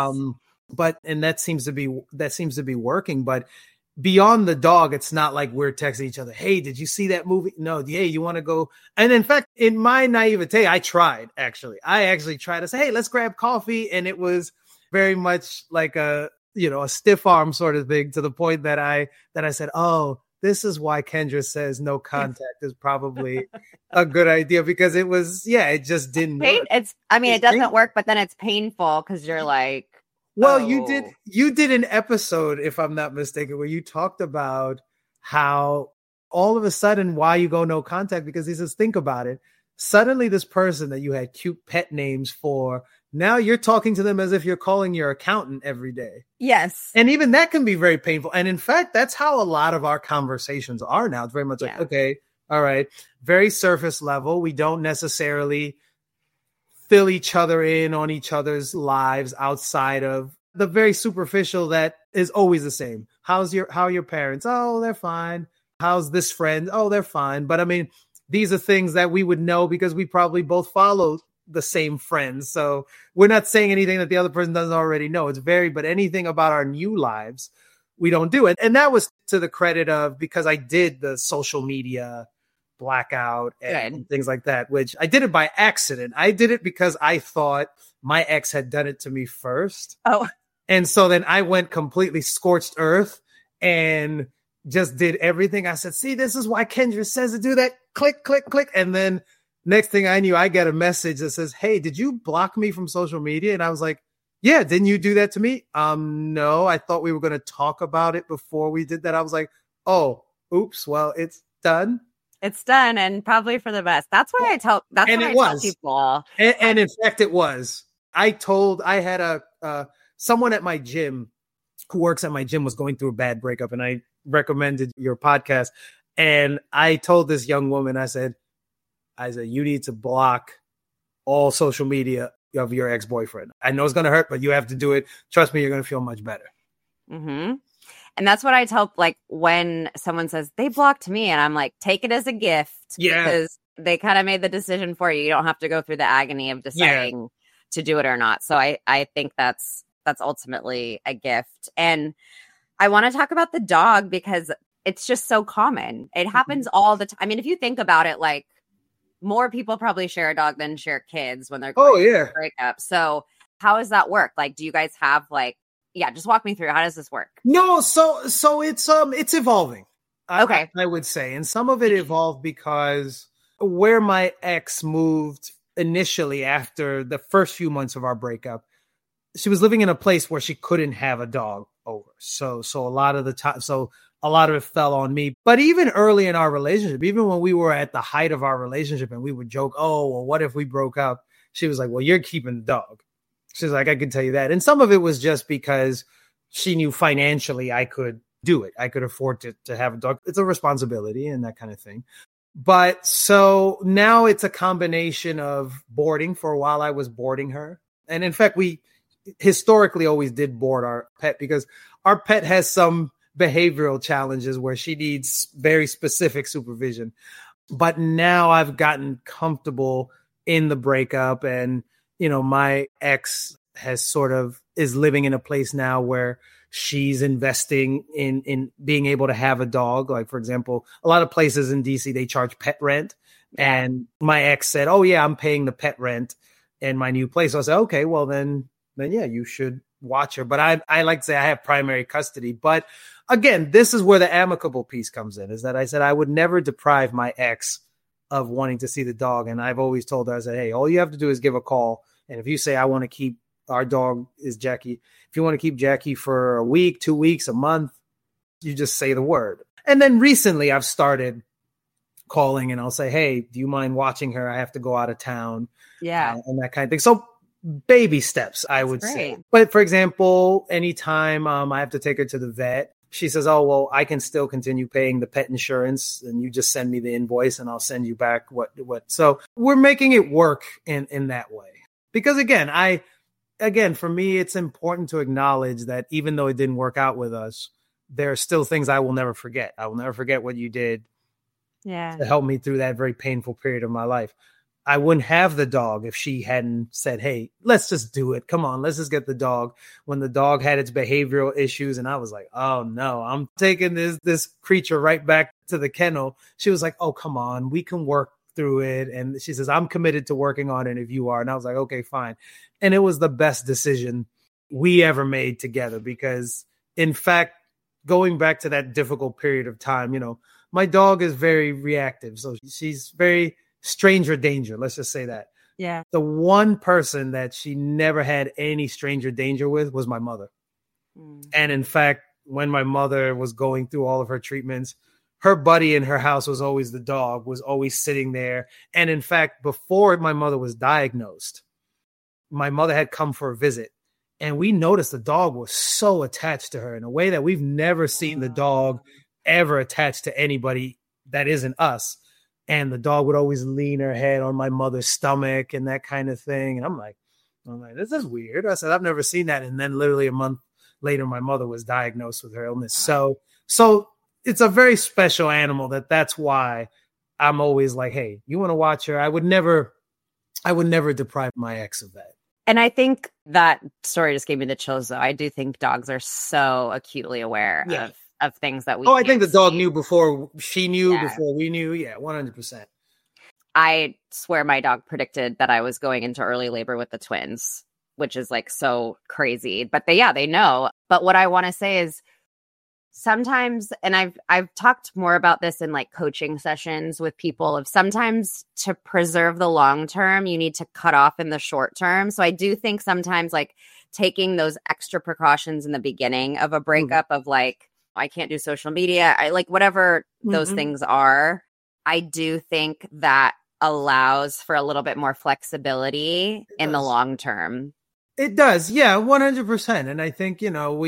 S2: And that seems to be working. But beyond the dog, it's not like we're texting each other. Hey, did you see that movie? No. Hey, you want to go? And in fact, in my naivete, I actually tried to say, hey, let's grab coffee. And it was very much like a stiff arm sort of thing, to the point that I said, oh, this is why Kendra says no contact is probably a good idea, because it was, it just didn't work.
S1: It doesn't work, but then it's painful because you're like,
S2: well, you did an episode, if I'm not mistaken, where you talked about how all of a sudden why you go no contact, because he says, think about it. Suddenly this person that you had cute pet names for, now you're talking to them as if you're calling your accountant every day.
S1: Yes.
S2: And even that can be very painful. And in fact, that's how a lot of our conversations are now. It's very much like, okay, all right, very surface level. We don't necessarily fill each other in on each other's lives outside of the very superficial that is always the same. How are your parents? Oh, they're fine. How's this friend? Oh, they're fine. But I mean, these are things that we would know because we probably both follow the same friends. So we're not saying anything that the other person doesn't already know. But anything about our new lives, we don't do it. And that was to the credit of, because I did the social media blackout and things like that, which I did it by accident. I did it because I thought my ex had done it to me first.
S1: Oh.
S2: And so then I went completely scorched earth and just did everything. I said, see, this is why Kendra says to do that. Click, click, click. And then next thing I knew, I got a message that says, hey, did you block me from social media? And I was like, yeah, didn't you do that to me? No, I thought we were going to talk about it before we did that. I was like, oh, oops. Well, it's done.
S1: It's done, and probably for the best. That's why I tell. That's what I tell people.
S2: And in fact, it was. I had someone at my gym who works at my gym was going through a bad breakup, and I recommended your podcast. And I told this young woman, I said, you need to block all social media of your ex-boyfriend. I know it's going to hurt, but you have to do it. Trust me, you're going to feel much better.
S1: Mm-hmm. And that's what I tell, like, when someone says they blocked me, and I'm like, take it as a gift.
S2: Yeah.
S1: Because they kind of made the decision for you. You don't have to go through the agony of deciding to do it or not. So I think that's ultimately a gift. And I want to talk about the dog because it's just so common. It happens all the time. I mean, if you think about it, like, more people probably share a dog than share kids when they're going through a breakup. So how does that work? Like, do you guys have, like, just walk me through. How does this work?
S2: No, so it's evolving.
S1: Okay.
S2: I would say. And some of it evolved because where my ex moved initially after the first few months of our breakup, she was living in a place where she couldn't have a dog over. So a lot of the time, a lot of it fell on me. But even early in our relationship, even when we were at the height of our relationship and we would joke, oh, well, what if we broke up? She was like, well, you're keeping the dog. She's like, I can tell you that. And some of it was just because she knew financially I could do it. I could afford to have a dog. It's a responsibility and that kind of thing. But so now it's a combination of boarding. For a while, I was boarding her. And in fact, we historically always did board our pet because our pet has some behavioral challenges where she needs very specific supervision. But now I've gotten comfortable in the breakup, and my ex is living in a place now where she's investing in being able to have a dog. Like, for example, a lot of places in DC, they charge pet rent. And my ex said, oh yeah, I'm paying the pet rent in my new place. So I said, okay, well then yeah, you should watch her. But I like to say I have primary custody. But again, this is where the amicable piece comes in, is that I said I would never deprive my ex of wanting to see the dog. And I've always told her, I said, hey, all you have to do is give a call. And if you say, I want to keep our dog is Jackie. If you want to keep Jackie for a week, 2 weeks, a month, you just say the word. And then recently I've started calling and I'll say, hey, do you mind watching her? I have to go out of town.
S1: Yeah.
S2: And that kind of thing. So baby steps, I would say. But for example, anytime I have to take her to the vet, she says, oh, well, I can still continue paying the pet insurance and you just send me the invoice and I'll send you back what. So we're making it work in that way. Because again, for me, it's important to acknowledge that even though it didn't work out with us, there are still things I will never forget. I will never forget what you did to help me through that very painful period of my life. I wouldn't have the dog if she hadn't said, hey, let's just do it. Come on, let's just get the dog. When the dog had its behavioral issues and I was like, oh no, I'm taking this creature right back to the kennel. She was like, oh, come on, we can work through it. And she says, I'm committed to working on it if you are. And I was like, okay, fine. And it was the best decision we ever made together because, in fact, going back to that difficult period of time, my dog is very reactive. So she's very stranger danger. Let's just say that.
S1: Yeah.
S2: The one person that she never had any stranger danger with was my mother. And in fact, when my mother was going through all of her treatments, her buddy in her house was always the dog, was always sitting there. And in fact, before my mother was diagnosed, my mother had come for a visit and we noticed the dog was so attached to her in a way that we've never seen the dog ever attached to anybody that isn't us. And the dog would always lean her head on my mother's stomach and that kind of thing. And I'm like, this is weird. I said, I've never seen that. And then literally a month later, my mother was diagnosed with her illness. So it's a very special animal. That's why I'm always like, hey, you want to watch her? I would never deprive my ex of that.
S1: And I think that story just gave me the chills, though. I do think dogs are so acutely aware of things that we
S2: I think the dog
S1: see.
S2: knew before she knew, before we knew. Yeah, 100%.
S1: I swear my dog predicted that I was going into early labor with the twins, which is like so crazy. But they know. But what I want to say is sometimes, and I've talked more about this in like coaching sessions with people, of sometimes to preserve the long term, you need to cut off in the short term. So I do think sometimes like taking those extra precautions in the beginning of a breakup of like, I can't do social media, I like whatever those things are. I do think that allows for a little bit more flexibility in the long term.
S2: It does. Yeah, 100%. And I think,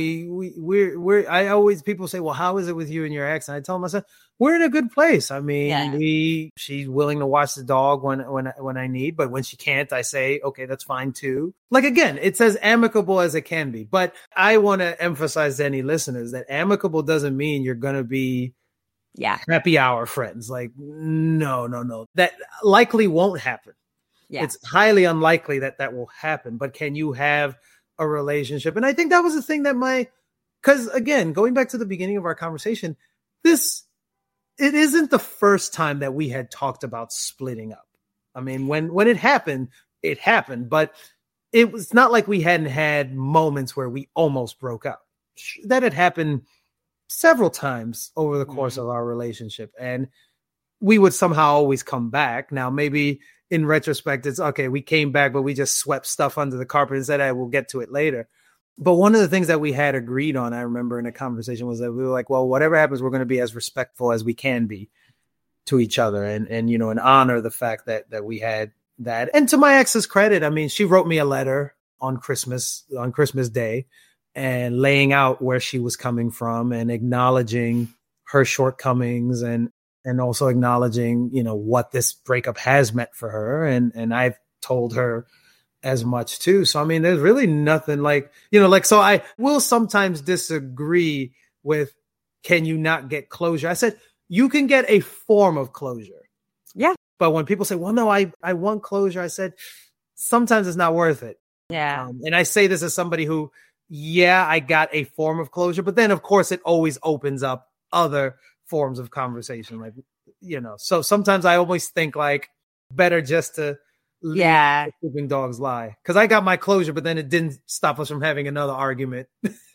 S2: people say, well, how is it with you and your ex? And I tell them, I said, we're in a good place. I mean, she's willing to watch the dog when I need, but when she can't, I say, okay, that's fine too. Like, again, it's as amicable as it can be. But I want to emphasize to any listeners that amicable doesn't mean you're going to be happy hour friends. Like, no. That likely won't happen. Yeah. It's highly unlikely that will happen, but can you have a relationship? And I think that was the thing because again, going back to the beginning of our conversation, it isn't the first time that we had talked about splitting up. I mean, when it happened, but it was not like we hadn't had moments where we almost broke up. That had happened several times over the course of our relationship, and we would somehow always come back. Now, maybe in retrospect, it's okay, we came back, but we just swept stuff under the carpet and said, hey, we'll get to it later. But one of the things that we had agreed on, I remember in a conversation, was that we were like, well, whatever happens, we're going to be as respectful as we can be to each other and honor the fact that we had that. And to my ex's credit, I mean, she wrote me a letter on Christmas Day and laying out where she was coming from and acknowledging her shortcomings and also acknowledging, what this breakup has meant for her. And I've told her as much too. So, I mean, there's really nothing so I will sometimes disagree with, can you not get closure? I said, you can get a form of closure.
S1: Yeah.
S2: But when people say, well, no, I want closure, I said, sometimes it's not worth it.
S1: Yeah.
S2: And I say this as somebody who, I got a form of closure, but then of course it always opens up other forms of conversation, like, so sometimes I always think like better just to let sleeping dogs lie, because I got my closure, but then it didn't stop us from having another argument.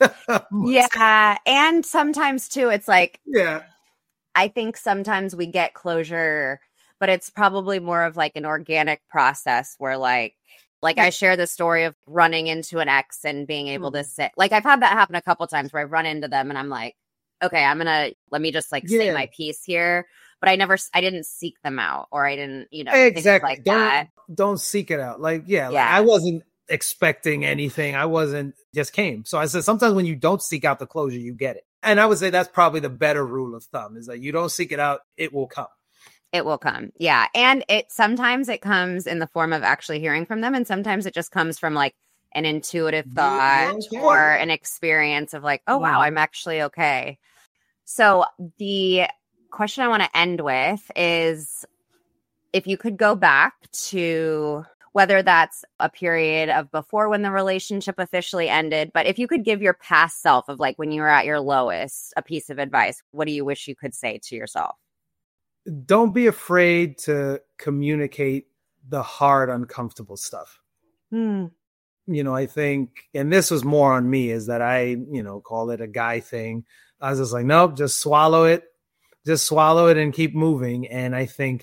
S1: And sometimes too, it's like, I think sometimes we get closure, but it's probably more of like an organic process where like I share the story of running into an ex and being able to sit. Like I've had that happen a couple times where I've run into them and I'm like, okay, let me just like say my piece here. But I didn't seek them out, or I didn't,
S2: exactly.
S1: Like that.
S2: Don't seek it out. Like, like I wasn't expecting anything. Just came. So I said, sometimes when you don't seek out the closure, you get it. And I would say that's probably the better rule of thumb, is that you don't seek it out, it will come.
S1: It will come. Yeah. And sometimes it comes in the form of actually hearing from them. And sometimes it just comes from like an intuitive thought or an experience of like, oh, wow, I'm actually okay. So the question I want to end with is, if you could go back to, whether that's a period of before when the relationship officially ended, but if you could give your past self of like when you were at your lowest a piece of advice, what do you wish you could say to yourself?
S2: Don't be afraid to communicate the hard, uncomfortable stuff. I think, and this was more on me, is that I, call it a guy thing. I was just like, nope, just swallow it and keep moving. And I think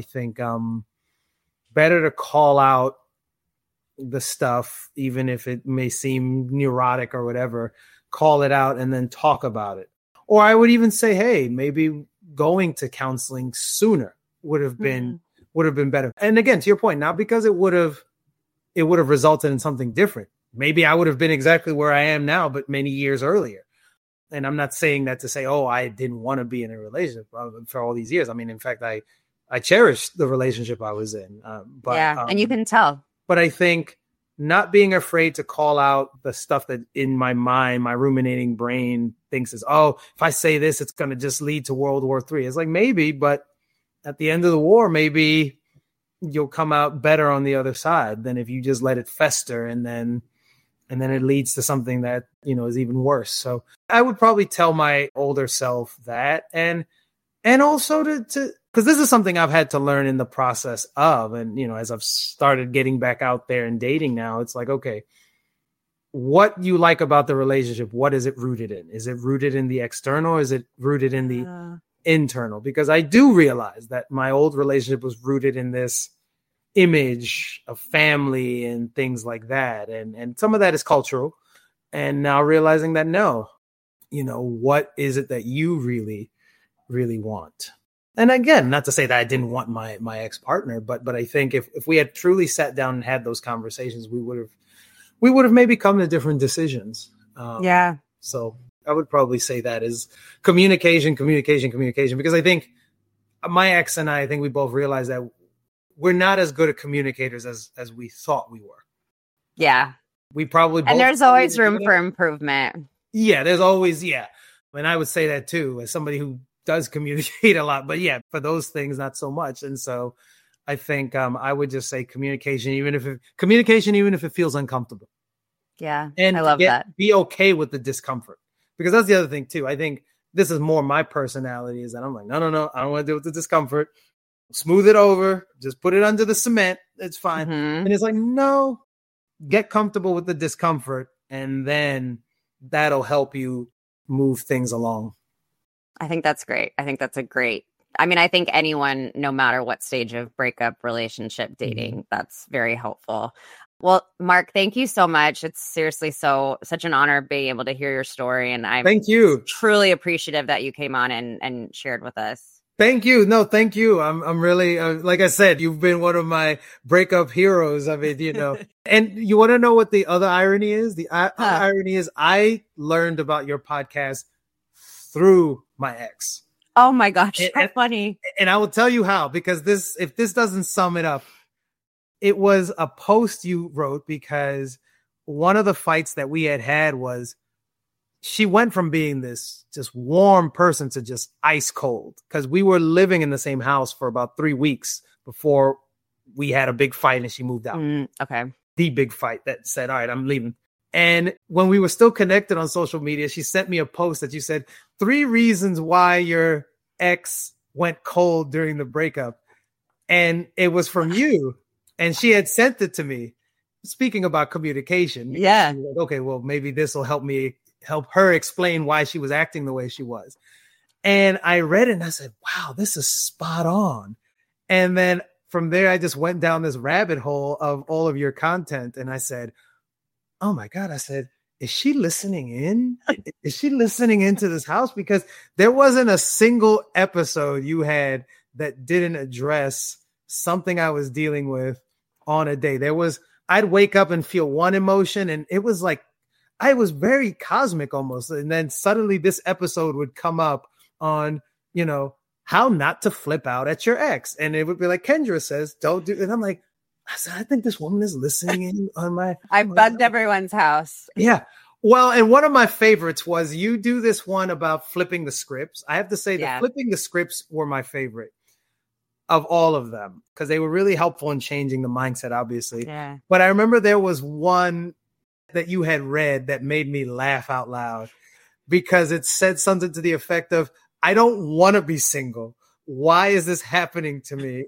S2: better to call out the stuff, even if it may seem neurotic or whatever, call it out and then talk about it. Or I would even say, hey, maybe going to counseling sooner would have been better. And again, to your point, not because it would have resulted in something different. Maybe I would have been exactly where I am now, but many years earlier. And I'm not saying that to say, oh, I didn't want to be in a relationship for all these years. I mean, in fact, I I cherished the relationship I was in.
S1: And you can tell.
S2: But I think not being afraid to call out the stuff that in my mind, my ruminating brain thinks is, oh, if I say this, it's going to just lead to World War III. It's like, maybe, but at the end of the war, maybe you'll come out better on the other side than if you just let it fester and then it leads to something that, is even worse. So I would probably tell my older self that, and also to because this is something I've had to learn in the process of, and, as I've started getting back out there and dating now, it's like, okay, what you like about the relationship, what is it rooted in? Is it rooted in the external, or is it rooted in the internal? Because I do realize that my old relationship was rooted in this image of family and things like that. And some of that is cultural. And now realizing that, no, what is it that you really, really want? And again, not to say that I didn't want my ex-partner, but I think if we had truly sat down and had those conversations, we would have maybe come to different decisions. So I would probably say that is communication, because I think my ex and I think we both realized that we're not as good at communicators as we thought we were.
S1: Yeah.
S2: We probably both,
S1: and there's always room for improvement.
S2: Yeah, there's always, And I would say that too, as somebody who does communicate a lot, but for those things, not so much. And so I think I would just say communication, even if it feels uncomfortable.
S1: Yeah.
S2: And
S1: I love that.
S2: Be okay with the discomfort, because that's the other thing too. I think this is more my personality, is that I'm like, no, I don't want to deal with the discomfort. Smooth it over. Just put it under the cement. It's fine.
S1: Mm-hmm.
S2: And it's like, no, get comfortable with the discomfort, and then that'll help you move things along.
S1: I think that's great. I think anyone, no matter what stage of breakup, relationship, dating, that's very helpful. Well, Mark, thank you so much. It's seriously such an honor being able to hear your story. And I'm
S2: thank you.
S1: Truly appreciative that you came on and shared with us.
S2: Thank you. No, thank you. I'm really, like I said, you've been one of my breakup heroes. I mean, and you want to know what the other irony is? The irony is I learned about your podcast through my ex.
S1: Oh my gosh, how funny.
S2: And I will tell you how, because if this doesn't sum it up, it was a post you wrote, because one of the fights that we had was she went from being this just warm person to just ice cold, because we were living in the same house for about 3 weeks before we had a big fight and she moved out.
S1: Okay.
S2: The big fight that said, all right, I'm leaving. And when we were still connected on social media, she sent me a post that you said 3 reasons why your ex went cold during the breakup. And it was from you. And she had sent it to me. Speaking about communication.
S1: Yeah.
S2: She was like, okay, well, maybe this will help her explain why she was acting the way she was. And I read it and I said, wow, this is spot on. And then from there, I just went down this rabbit hole of all of your content. And I said, oh my God, I said, is she listening in? Is she listening into this house? Because there wasn't a single episode you had that didn't address something I was dealing with on a day. I'd wake up and feel one emotion, and it was like, I was very cosmic almost. And then suddenly this episode would come up on, how not to flip out at your ex. And it would be like, Kendra says, don't do. And I'm like, I think this woman is listening in on my.
S1: I bugged everyone's house.
S2: Yeah. Well, and one of my favorites was you do this one about flipping the scripts. I have to say that flipping the scripts were my favorite of all of them, because they were really helpful in changing the mindset, obviously.
S1: Yeah.
S2: But I remember there was one that you had read that made me laugh out loud, because it said something to the effect of, I don't want to be single. Why is this happening to me?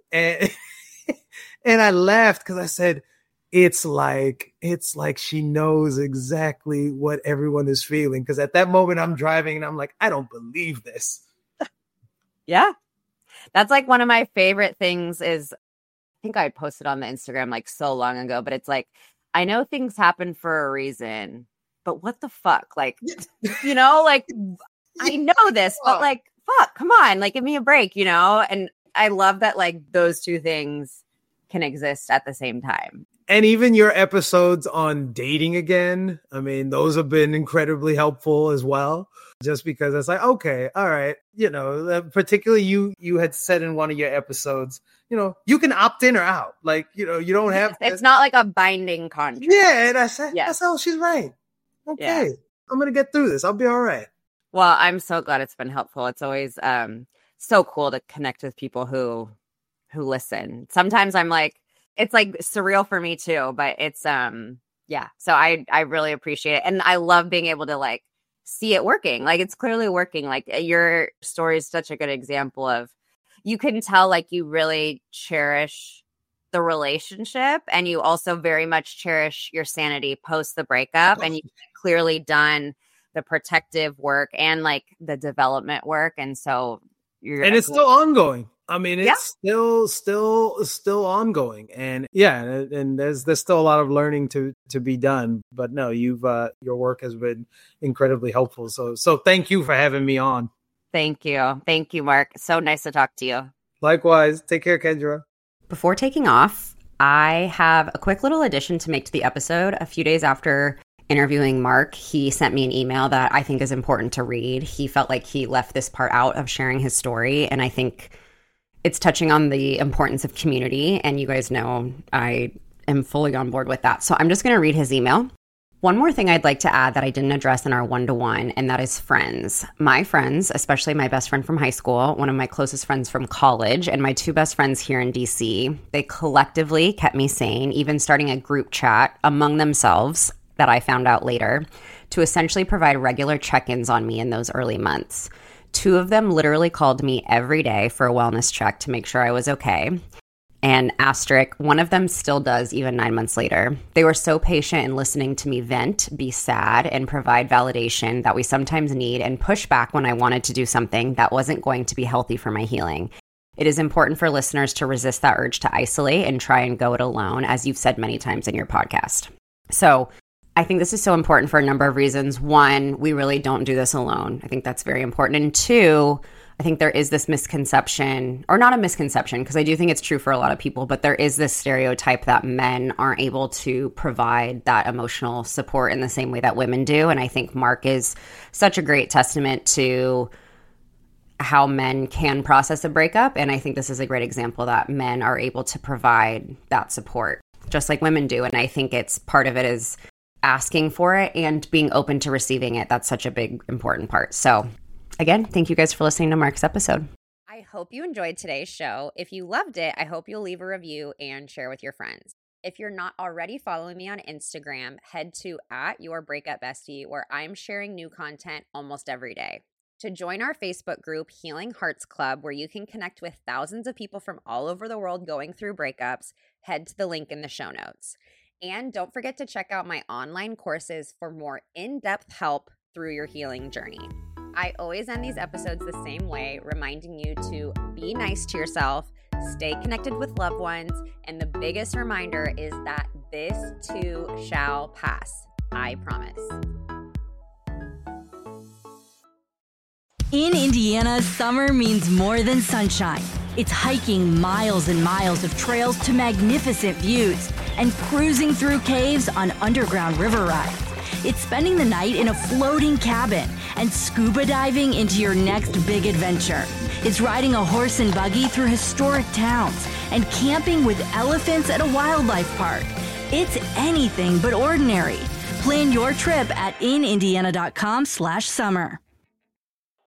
S2: And I laughed because I said, it's like she knows exactly what everyone is feeling. Because at that moment I'm driving and I'm like, I don't believe this.
S1: Yeah. That's like one of my favorite things is, I think I posted on the Instagram like so long ago, but it's like, I know things happen for a reason, but what the fuck? Like, like I know this, but like, fuck, come on, like give me a break, And I love that like those two things can exist at the same time.
S2: And even your episodes on dating again, I mean, those have been incredibly helpful as well. Just because it's like, okay, all right, particularly you had said in one of your episodes, you can opt in or out. Like, you don't have.
S3: It's not like a binding contract.
S2: Yeah, and I said, oh, she's right. Okay, I'm gonna get through this. I'll be all right.
S3: Well, I'm so glad it's been helpful. It's always so cool to connect with people who listen. Sometimes I'm like, it's like surreal for me too, but it's so I really appreciate it. And I love being able to like see it working. Like it's clearly working. Like your story is such a good example of, you can tell like you really cherish the relationship, and you also very much cherish your sanity post the breakup. And you've clearly done the protective work and like the development work. And so
S2: it's still ongoing. I mean, it's still ongoing, and and there's still a lot of learning to be done. But no, your work has been incredibly helpful. So thank you for having me on.
S3: Thank you, Mark. So nice to talk to you.
S2: Likewise. Take care, Kendra.
S1: Before taking off, I have a quick little addition to make to the episode. A few days after interviewing Mark, he sent me an email that I think is important to read. He felt like he left this part out of sharing his story, and I think it's touching on the importance of community, and you guys know I am fully on board with that. So I'm just going to read his email. One more thing I'd like to add that I didn't address in our one-to-one, and that is friends. My friends, especially my best friend from high school, one of my closest friends from college, and my two best friends here in DC, they collectively kept me sane, even starting a group chat among themselves that I found out later to essentially provide regular check-ins on me in those early months. Two of them literally called me every day for a wellness check to make sure I was okay. And asterisk, one of them still does even 9 months later. They were so patient in listening to me vent, be sad, and provide validation that we sometimes need, and push back when I wanted to do something that wasn't going to be healthy for my healing. It is important for listeners to resist that urge to isolate and try and go it alone, as you've said many times in your podcast. So I think this is so important for a number of reasons. One, we really don't do this alone. I think that's very important. And two, I think there is this misconception, or not a misconception, because I do think it's true for a lot of people, but there is this stereotype that men aren't able to provide that emotional support in the same way that women do. And I think Mark is such a great testament to how men can process a breakup. And I think this is a great example that men are able to provide that support, just like women do. And I think it's part of it is asking for it and being open to receiving it. That's such a big, important part. So again, thank you guys for listening to Mark's episode.
S3: I hope you enjoyed today's show. If you loved it, I hope you'll leave a review and share with your friends. If you're not already following me on Instagram, head to @YourBreakupBestie, where I'm sharing new content almost every day. To join our Facebook group, Healing Hearts Club, where you can connect with thousands of people from all over the world going through breakups, head to the link in the show notes. And don't forget to check out my online courses for more in-depth help through your healing journey. I always end these episodes the same way, reminding you to be nice to yourself, stay connected with loved ones, and the biggest reminder is that this too shall pass. I promise.
S4: In Indiana, summer means more than sunshine. It's hiking miles and miles of trails to magnificent views and cruising through caves on underground river rides. It's spending the night in a floating cabin and scuba diving into your next big adventure. It's riding a horse and buggy through historic towns and camping with elephants at a wildlife park. It's anything but ordinary. Plan your trip at inindiana.com/summer.